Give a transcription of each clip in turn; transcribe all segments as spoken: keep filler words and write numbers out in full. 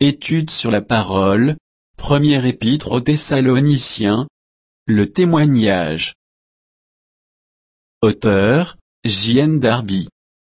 Étude sur la parole, première épître aux Thessaloniciens, le témoignage. Auteur, J N Darby.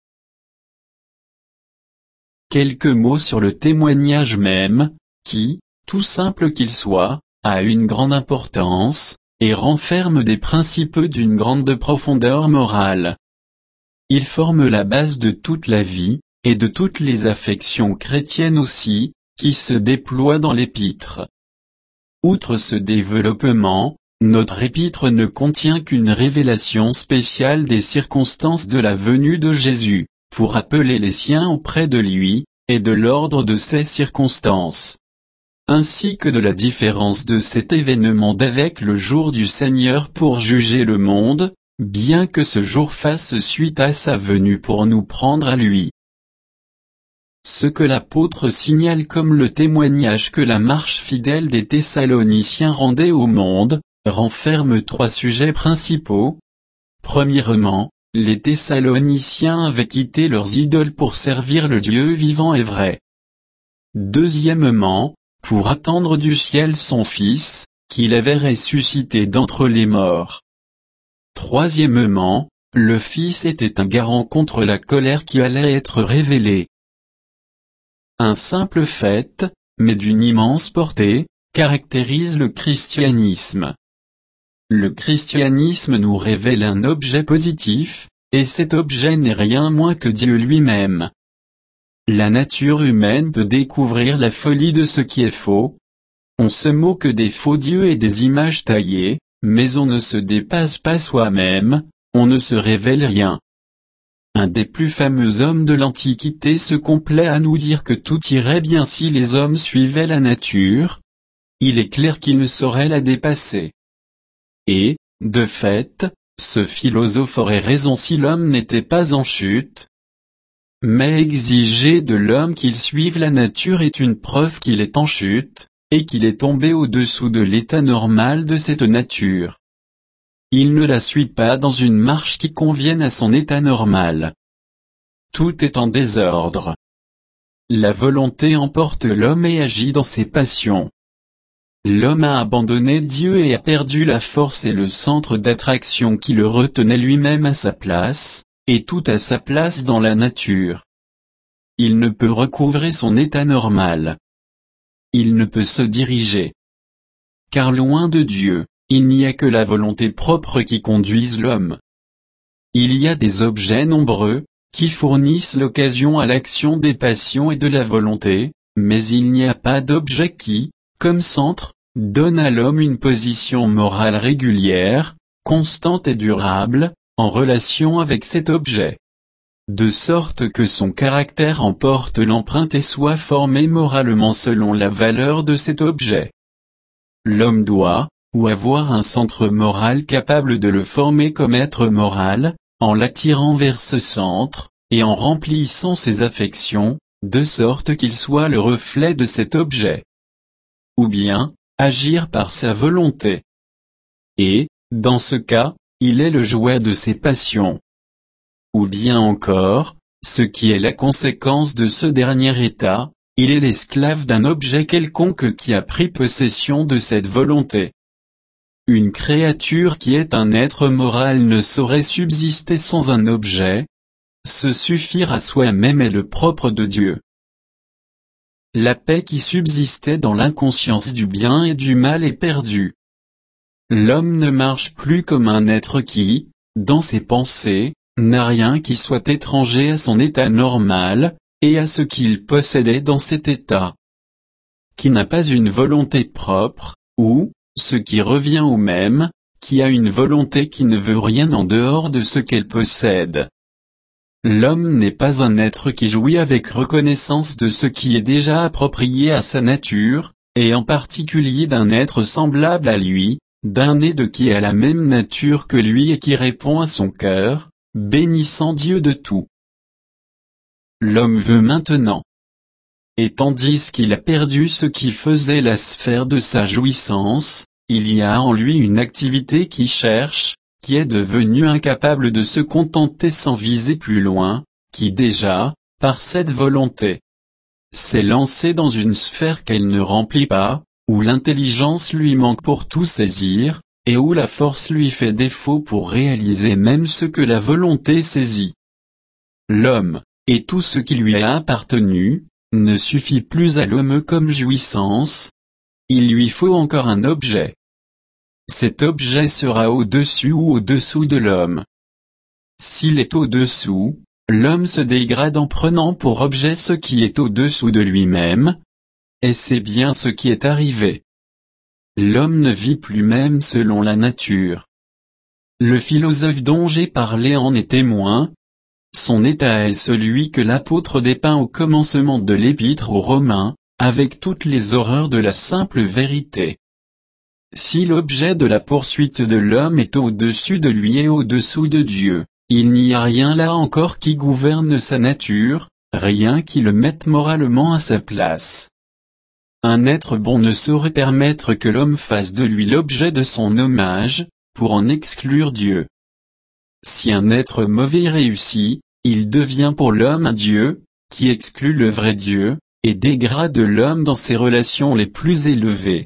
Quelques mots sur le témoignage même, qui, tout simple qu'il soit, a une grande importance, et renferme des principes d'une grande profondeur morale. Il forme la base de toute la vie, et de toutes les affections chrétiennes aussi, qui se déploient dans l'épître. Outre ce développement, notre épître ne contient qu'une révélation spéciale des circonstances de la venue de Jésus, pour appeler les siens auprès de lui, et de l'ordre de ces circonstances, ainsi que de la différence de cet événement d'avec le jour du Seigneur pour juger le monde, bien que ce jour fasse suite à sa venue pour nous prendre à lui. Ce que l'apôtre signale comme le témoignage que la marche fidèle des Thessaloniciens rendait au monde, renferme trois sujets principaux. Premièrement, les Thessaloniciens avaient quitté leurs idoles pour servir le Dieu vivant et vrai. Deuxièmement, pour attendre du ciel son Fils, qu'il avait ressuscité d'entre les morts. Troisièmement, le Fils était un garant contre la colère qui allait être révélée. Un simple fait, mais d'une immense portée, caractérise le christianisme. Le christianisme nous révèle un objet positif, et cet objet n'est rien moins que Dieu lui-même. La nature humaine peut découvrir la folie de ce qui est faux. On se moque des faux dieux et des images taillées, mais on ne se dépasse pas soi-même, on ne se révèle rien. Un des plus fameux hommes de l'Antiquité se complaît à nous dire que tout irait bien si les hommes suivaient la nature. Il est clair qu'ils ne sauraient la dépasser. Et, de fait, ce philosophe aurait raison si l'homme n'était pas en chute. Mais exiger de l'homme qu'il suive la nature est une preuve qu'il est en chute, et qu'il est tombé au-dessous de l'état normal de cette nature. Il ne la suit pas dans une marche qui convienne à son état normal. Tout est en désordre. La volonté emporte l'homme et agit dans ses passions. L'homme a abandonné Dieu et a perdu la force et le centre d'attraction qui le retenait lui-même à sa place, et tout à sa place dans la nature. Il ne peut recouvrer son état normal. Il ne peut se diriger. Car loin de Dieu, il n'y a que la volonté propre qui conduise l'homme. Il y a des objets nombreux, qui fournissent l'occasion à l'action des passions et de la volonté, mais il n'y a pas d'objet qui, comme centre, donne à l'homme une position morale régulière, constante et durable, en relation avec cet objet. De sorte que son caractère emporte l'empreinte et soit formé moralement selon la valeur de cet objet. L'homme doit, ou avoir un centre moral capable de le former comme être moral, en l'attirant vers ce centre, et en remplissant ses affections, de sorte qu'il soit le reflet de cet objet. Ou bien, agir par sa volonté. Et, dans ce cas, il est le jouet de ses passions. Ou bien encore, ce qui est la conséquence de ce dernier état, il est l'esclave d'un objet quelconque qui a pris possession de cette volonté. Une créature qui est un être moral ne saurait subsister sans un objet. Se suffire à soi-même est le propre de Dieu. La paix qui subsistait dans l'inconscience du bien et du mal est perdue. L'homme ne marche plus comme un être qui, dans ses pensées, n'a rien qui soit étranger à son état normal, et à ce qu'il possédait dans cet état. Qui n'a pas une volonté propre, ou, ce qui revient au même, qui a une volonté qui ne veut rien en dehors de ce qu'elle possède. L'homme n'est pas un être qui jouit avec reconnaissance de ce qui est déjà approprié à sa nature, et en particulier d'un être semblable à lui, d'un et de qui a la même nature que lui et qui répond à son cœur, bénissant Dieu de tout. L'homme veut maintenant. Et tandis qu'il a perdu ce qui faisait la sphère de sa jouissance, il y a en lui une activité qui cherche, qui est devenu incapable de se contenter sans viser plus loin, qui déjà, par cette volonté, s'est lancée dans une sphère qu'elle ne remplit pas, où l'intelligence lui manque pour tout saisir, et où la force lui fait défaut pour réaliser même ce que la volonté saisit. L'homme, et tout ce qui lui a appartenu, ne suffit plus à l'homme comme jouissance. Il lui faut encore un objet. Cet objet sera au-dessus ou au-dessous de l'homme. S'il est au-dessous, l'homme se dégrade en prenant pour objet ce qui est au-dessous de lui-même, et c'est bien ce qui est arrivé. L'homme ne vit plus même selon la nature. Le philosophe dont j'ai parlé en est témoin. Son état est celui que l'apôtre dépeint au commencement de l'épître aux Romains, avec toutes les horreurs de la simple vérité. Si l'objet de la poursuite de l'homme est au-dessus de lui et au-dessous de Dieu, il n'y a rien là encore qui gouverne sa nature, rien qui le mette moralement à sa place. Un être bon ne saurait permettre que l'homme fasse de lui l'objet de son hommage, pour en exclure Dieu. Si un être mauvais réussit, il devient pour l'homme un Dieu, qui exclut le vrai Dieu, et dégrade l'homme dans ses relations les plus élevées.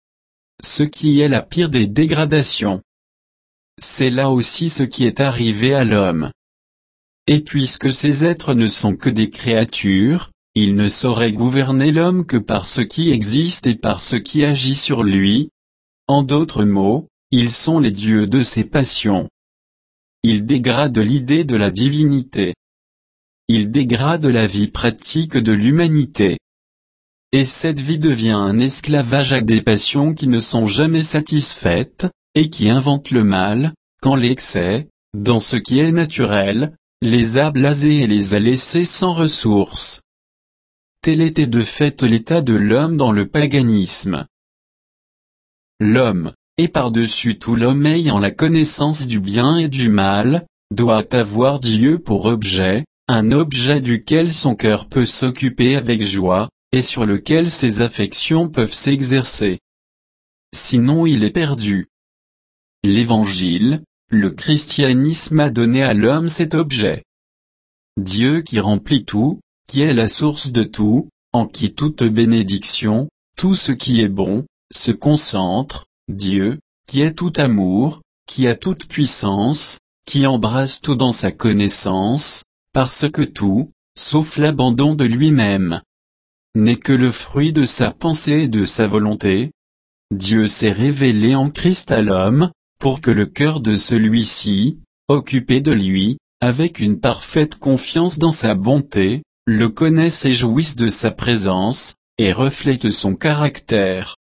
Ce qui est la pire des dégradations. C'est là aussi ce qui est arrivé à l'homme. Et puisque ces êtres ne sont que des créatures, ils ne sauraient gouverner l'homme que par ce qui existe et par ce qui agit sur lui. En d'autres mots, ils sont les dieux de ses passions. Ils dégradent l'idée de la divinité. Ils dégradent la vie pratique de l'humanité. Et cette vie devient un esclavage à des passions qui ne sont jamais satisfaites, et qui inventent le mal, quand l'excès, dans ce qui est naturel, les a blasés et les a laissés sans ressources. Tel était de fait l'état de l'homme dans le paganisme. L'homme, et par-dessus tout l'homme ayant la connaissance du bien et du mal, doit avoir Dieu pour objet, un objet duquel son cœur peut s'occuper avec joie, et sur lequel ses affections peuvent s'exercer. Sinon il est perdu. L'Évangile, le christianisme a donné à l'homme cet objet. Dieu qui remplit tout, qui est la source de tout, en qui toute bénédiction, tout ce qui est bon, se concentre, Dieu, qui est tout amour, qui a toute puissance, qui embrasse tout dans sa connaissance, parce que tout, sauf l'abandon de lui-même, n'est que le fruit de sa pensée et de sa volonté. Dieu s'est révélé en Christ à l'homme, pour que le cœur de celui-ci, occupé de lui, avec une parfaite confiance dans sa bonté, le connaisse et jouisse de sa présence, et reflète son caractère.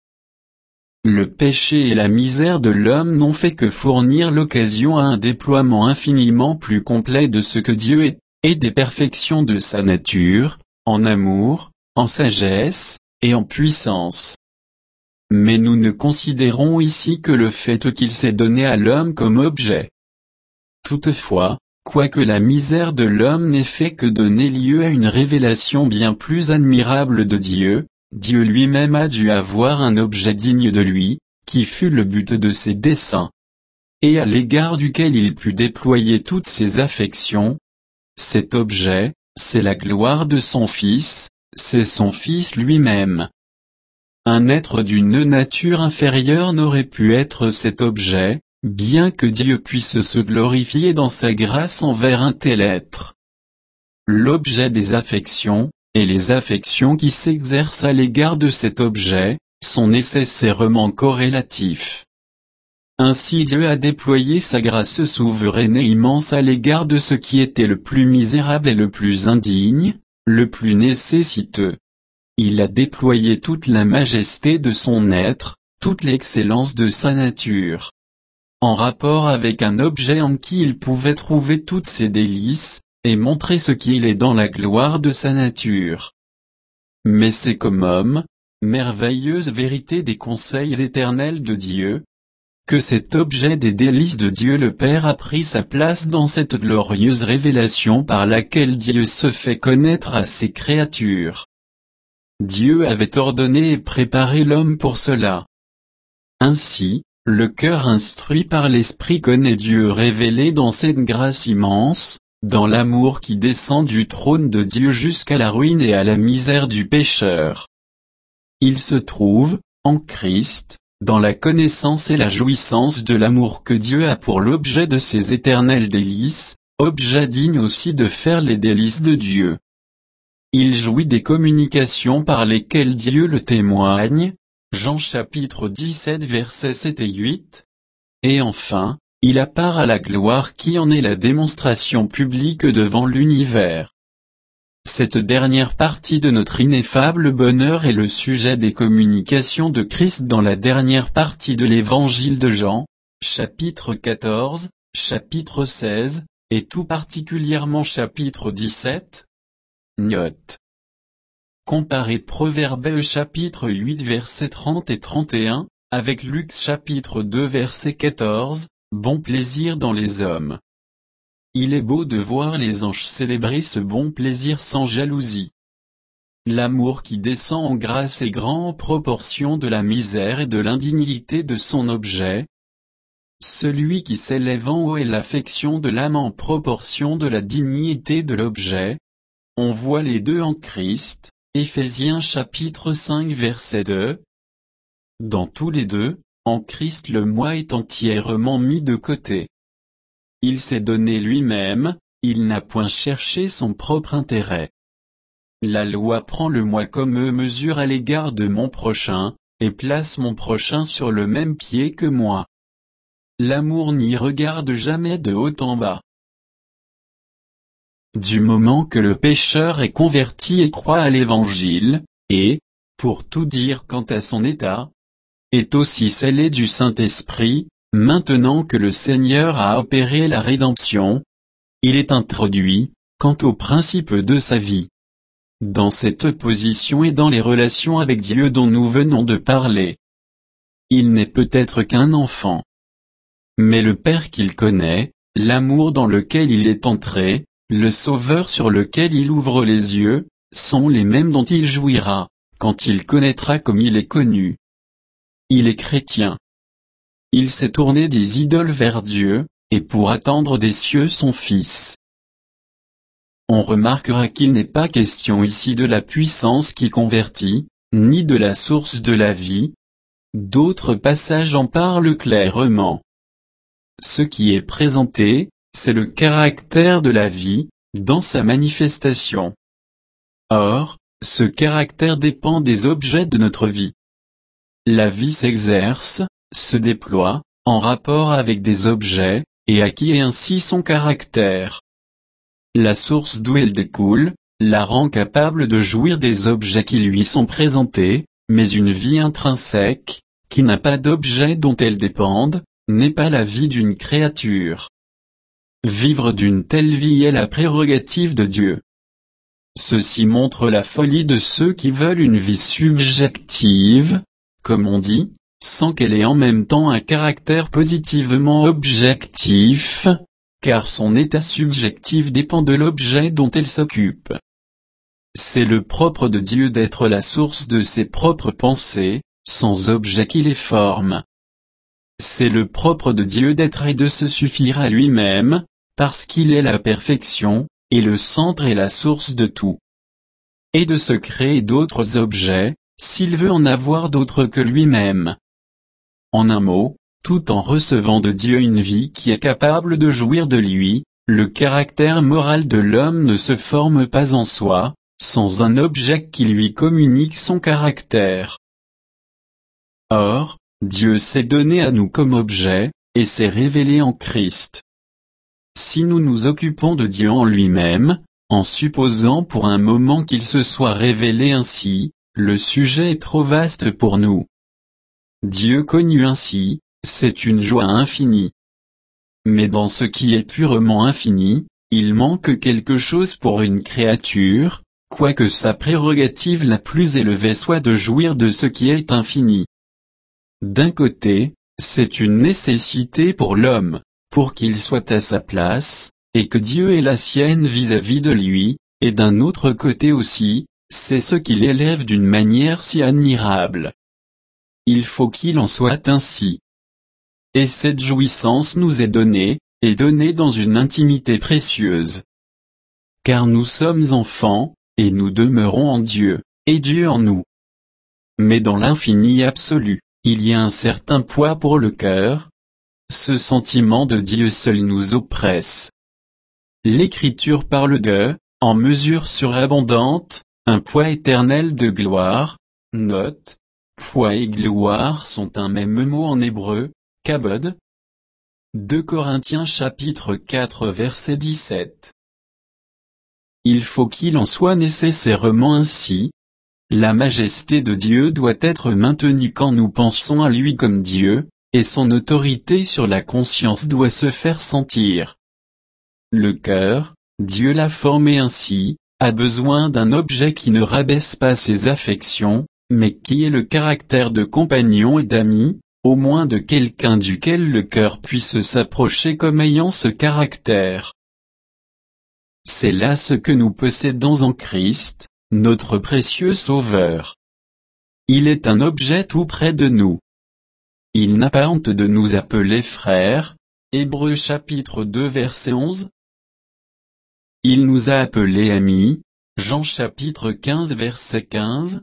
Le péché et la misère de l'homme n'ont fait que fournir l'occasion à un déploiement infiniment plus complet de ce que Dieu est, et des perfections de sa nature, en amour, en sagesse, et en puissance. Mais nous ne considérons ici que le fait qu'il s'est donné à l'homme comme objet. Toutefois, quoique la misère de l'homme n'ait fait que donner lieu à une révélation bien plus admirable de Dieu, Dieu lui-même a dû avoir un objet digne de lui, qui fut le but de ses desseins, et à l'égard duquel il put déployer toutes ses affections. Cet objet, c'est la gloire de son Fils, c'est son Fils lui-même. Un être d'une nature inférieure n'aurait pu être cet objet, bien que Dieu puisse se glorifier dans sa grâce envers un tel être. L'objet des affections, et les affections qui s'exercent à l'égard de cet objet, sont nécessairement corrélatifs. Ainsi Dieu a déployé sa grâce souveraine et immense à l'égard de ce qui était le plus misérable et le plus indigne, le plus nécessiteux. Il a déployé toute la majesté de son être, toute l'excellence de sa nature, en rapport avec un objet en qui il pouvait trouver toutes ses délices, et montrer ce qu'il est dans la gloire de sa nature. Mais c'est comme homme, merveilleuse vérité des conseils éternels de Dieu, que cet objet des délices de Dieu le Père a pris sa place dans cette glorieuse révélation par laquelle Dieu se fait connaître à ses créatures. Dieu avait ordonné et préparé l'homme pour cela. Ainsi, le cœur instruit par l'Esprit connaît Dieu révélé dans cette grâce immense, dans l'amour qui descend du trône de Dieu jusqu'à la ruine et à la misère du pécheur. Il se trouve, en Christ, dans la connaissance et la jouissance de l'amour que Dieu a pour l'objet de ses éternelles délices, objet digne aussi de faire les délices de Dieu. Il jouit des communications par lesquelles Dieu le témoigne, Jean chapitre dix-sept versets sept et huit. Et enfin, il a part à la gloire qui en est la démonstration publique devant l'univers. Cette dernière partie de notre ineffable bonheur est le sujet des communications de Christ dans la dernière partie de l'évangile de Jean, chapitre quatorze, chapitre seize, et tout particulièrement chapitre dix-sept. Note. Comparez Proverbes chapitre huit versets trente et trente et un, avec Luc chapitre deux verset quatorze, bon plaisir dans les hommes. Il est beau de voir les anges célébrer ce bon plaisir sans jalousie. L'amour qui descend en grâce est grand en proportion de la misère et de l'indignité de son objet. Celui qui s'élève en haut est l'affection de l'âme en proportion de la dignité de l'objet. On voit les deux en Christ, Éphésiens chapitre cinq verset deux. Dans tous les deux, en Christ le moi est entièrement mis de côté. Il s'est donné lui-même, il n'a point cherché son propre intérêt. La loi prend le moi comme mesure à l'égard de mon prochain, et place mon prochain sur le même pied que moi. L'amour n'y regarde jamais de haut en bas. Du moment que le pécheur est converti et croit à l'Évangile, et, pour tout dire quant à son état, est aussi scellé du Saint-Esprit, maintenant que le Seigneur a opéré la rédemption, il est introduit, quant au principe de sa vie. Dans cette position et dans les relations avec Dieu dont nous venons de parler. Il n'est peut-être qu'un enfant. Mais le Père qu'il connaît, l'amour dans lequel il est entré, le Sauveur sur lequel il ouvre les yeux, sont les mêmes dont il jouira, quand il connaîtra comme il est connu. Il est chrétien. Il s'est tourné des idoles vers Dieu, et pour attendre des cieux son Fils. On remarquera qu'il n'est pas question ici de la puissance qui convertit, ni de la source de la vie. D'autres passages en parlent clairement. Ce qui est présenté, c'est le caractère de la vie, dans sa manifestation. Or, ce caractère dépend des objets de notre vie. La vie s'exerce, se déploie, en rapport avec des objets, et acquiert ainsi son caractère. La source d'où elle découle, la rend capable de jouir des objets qui lui sont présentés, mais une vie intrinsèque, qui n'a pas d'objet dont elle dépende, n'est pas la vie d'une créature. Vivre d'une telle vie est la prérogative de Dieu. Ceci montre la folie de ceux qui veulent une vie subjective, comme on dit, sans qu'elle ait en même temps un caractère positivement objectif, car son état subjectif dépend de l'objet dont elle s'occupe. C'est le propre de Dieu d'être la source de ses propres pensées, sans objet qui les forme. C'est le propre de Dieu d'être et de se suffire à lui-même, parce qu'il est la perfection, et le centre et la source de tout. Et de se créer d'autres objets, s'il veut en avoir d'autres que lui-même. En un mot, tout en recevant de Dieu une vie qui est capable de jouir de lui, le caractère moral de l'homme ne se forme pas en soi, sans un objet qui lui communique son caractère. Or, Dieu s'est donné à nous comme objet, et s'est révélé en Christ. Si nous nous occupons de Dieu en lui-même, en supposant pour un moment qu'il se soit révélé ainsi, le sujet est trop vaste pour nous. Dieu connu ainsi, c'est une joie infinie. Mais dans ce qui est purement infini, il manque quelque chose pour une créature, quoique sa prérogative la plus élevée soit de jouir de ce qui est infini. D'un côté, c'est une nécessité pour l'homme, pour qu'il soit à sa place, et que Dieu ait la sienne vis-à-vis de lui, et d'un autre côté aussi, c'est ce qui l'élève d'une manière si admirable. Il faut qu'il en soit ainsi. Et cette jouissance nous est donnée, et donnée dans une intimité précieuse, car nous sommes enfants, et nous demeurons en Dieu, et Dieu en nous. Mais dans l'infini absolu, il y a un certain poids pour le cœur. Ce sentiment de Dieu seul nous oppresse. L'Écriture parle de, en mesure surabondante, un poids éternel de gloire. Note, poids et gloire sont un même mot en hébreu, kabod. deux Corinthiens chapitre quatre verset dix-sept. Il faut qu'il en soit nécessairement ainsi. La majesté de Dieu doit être maintenue quand nous pensons à lui comme Dieu, et son autorité sur la conscience doit se faire sentir. Le cœur, Dieu l'a formé ainsi, a besoin d'un objet qui ne rabaisse pas ses affections, mais qui ait le caractère de compagnon et d'ami, au moins de quelqu'un duquel le cœur puisse s'approcher comme ayant ce caractère. C'est là ce que nous possédons en Christ, notre précieux Sauveur. Il est un objet tout près de nous. Il n'a pas honte de nous appeler frères, Hébreux chapitre deux verset onze. Il nous a appelés amis, Jean chapitre quinze verset quinze.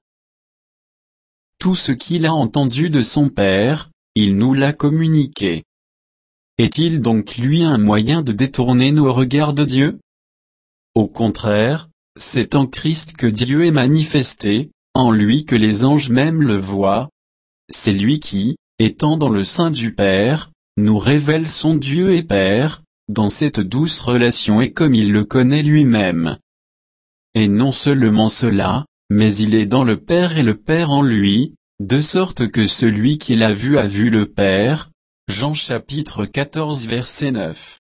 Tout ce qu'il a entendu de son Père, il nous l'a communiqué. Est-il donc lui un moyen de détourner nos regards de Dieu? Au contraire, c'est en Christ que Dieu est manifesté, en lui que les anges même le voient. C'est lui qui, étant dans le sein du Père, nous révèle son Dieu et Père, dans cette douce relation et comme il le connaît lui-même. Et non seulement cela, mais il est dans le Père et le Père en lui, de sorte que celui qui l'a vu a vu le Père. Jean chapitre quatorze verset neuf.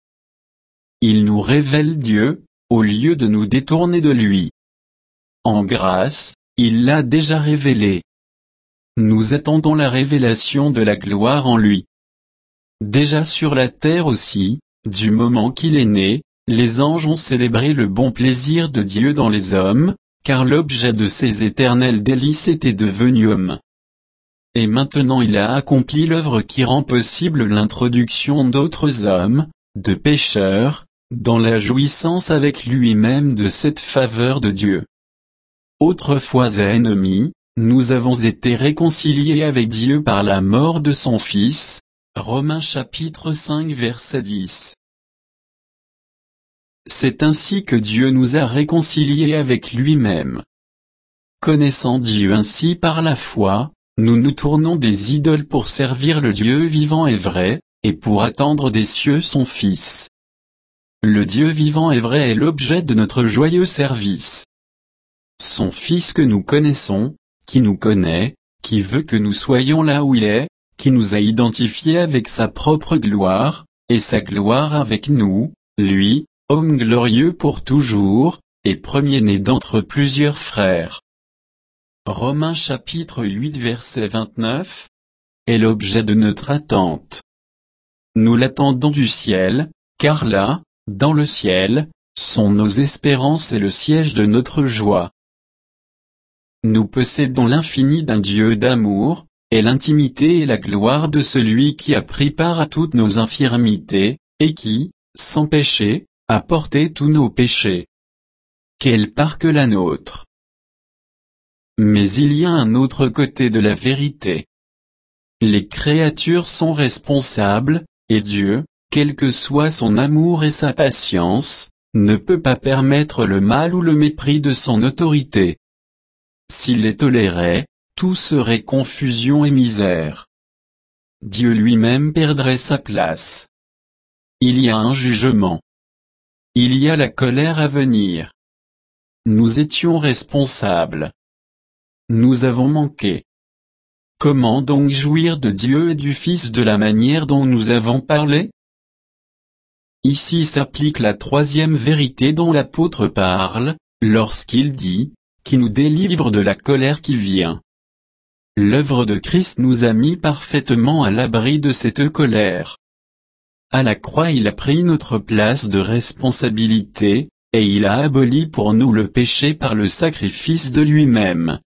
Il nous révèle Dieu, au lieu de nous détourner de lui. En grâce, il l'a déjà révélé. Nous attendons la révélation de la gloire en lui. Déjà sur la terre aussi, du moment qu'il est né, les anges ont célébré le bon plaisir de Dieu dans les hommes, car l'objet de ses éternels délices était devenu homme. Et maintenant il a accompli l'œuvre qui rend possible l'introduction d'autres hommes, de pécheurs, dans la jouissance avec lui-même de cette faveur de Dieu. Autrefois ennemis, nous avons été réconciliés avec Dieu par la mort de son Fils. Romains chapitre cinq verset dix. C'est ainsi que Dieu nous a réconciliés avec lui-même. Connaissant Dieu ainsi par la foi, nous nous tournons des idoles pour servir le Dieu vivant et vrai, et pour attendre des cieux son Fils. Le Dieu vivant et vrai est l'objet de notre joyeux service. Son Fils que nous connaissons, qui nous connaît, qui veut que nous soyons là où il est, qui nous a identifiés avec sa propre gloire, et sa gloire avec nous, lui, homme glorieux pour toujours, et premier-né d'entre plusieurs frères. Romains chapitre huit verset vingt-neuf, est l'objet de notre attente. Nous l'attendons du ciel, car là, dans le ciel, sont nos espérances et le siège de notre joie. Nous possédons l'infini d'un Dieu d'amour, et l'intimité et la gloire de celui qui a pris part à toutes nos infirmités, et qui, sans péché, a porté tous nos péchés. Quelle part que la nôtre! Mais il y a un autre côté de la vérité. Les créatures sont responsables, et Dieu, quel que soit son amour et sa patience, ne peut pas permettre le mal ou le mépris de son autorité. S'il les tolérait, tout serait confusion et misère. Dieu lui-même perdrait sa place. Il y a un jugement. Il y a la colère à venir. Nous étions responsables. Nous avons manqué. Comment donc jouir de Dieu et du Fils de la manière dont nous avons parlé? Ici s'applique la troisième vérité dont l'apôtre parle, lorsqu'il dit, qui nous délivre de la colère qui vient. L'œuvre de Christ nous a mis parfaitement à l'abri de cette colère. À la croix il a pris notre place de responsabilité, et il a aboli pour nous le péché par le sacrifice de lui-même.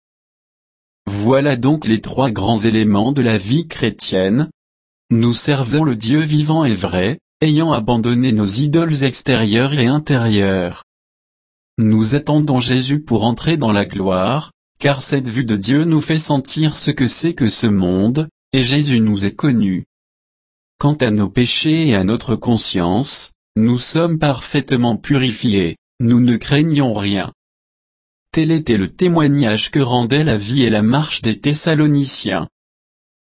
Voilà donc les trois grands éléments de la vie chrétienne. Nous servons le Dieu vivant et vrai, ayant abandonné nos idoles extérieures et intérieures. Nous attendons Jésus pour entrer dans la gloire, car cette vue de Dieu nous fait sentir ce que c'est que ce monde, et Jésus nous est connu. Quant à nos péchés et à notre conscience, nous sommes parfaitement purifiés, nous ne craignons rien. Tel était le témoignage que rendaient la vie et la marche des Thessaloniciens.